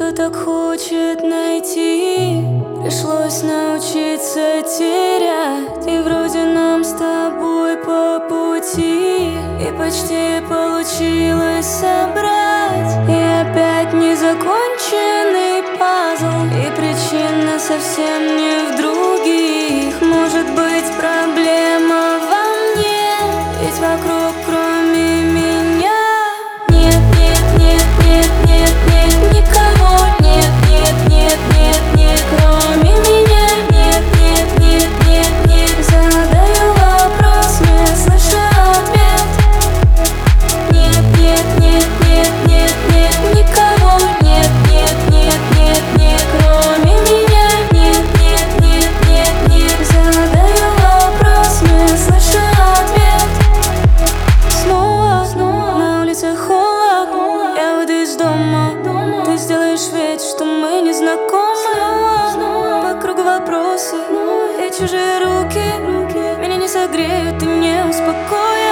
кто так хочет найти. Пришлось научиться терять, и вроде нам с тобой по пути. И почти получилось собрать, и опять незаконченный пазл. И причина совсем не в других. Может быть, проблема во мне, ведь вокруг кроме меня нет, нет, нет, нет, нет, нет никого. Нет, нет, нет, нет, нет, кроме меня. Нет, нет, нет, нет, нет. Задаю вопрос, не слышу ответ. Нет, нет, нет, нет, нет, нет никого. Нет, нет, нет, нет, нет, кроме меня. Нет, нет, нет, нет, нет. Задаю вопрос, не слышу ответ. Снова на улице холод. Я выйду из дома, ты сделаешь вид, что мы не знакомы. По кругу вопросы и чужие руки меня не согреют и не успокоят.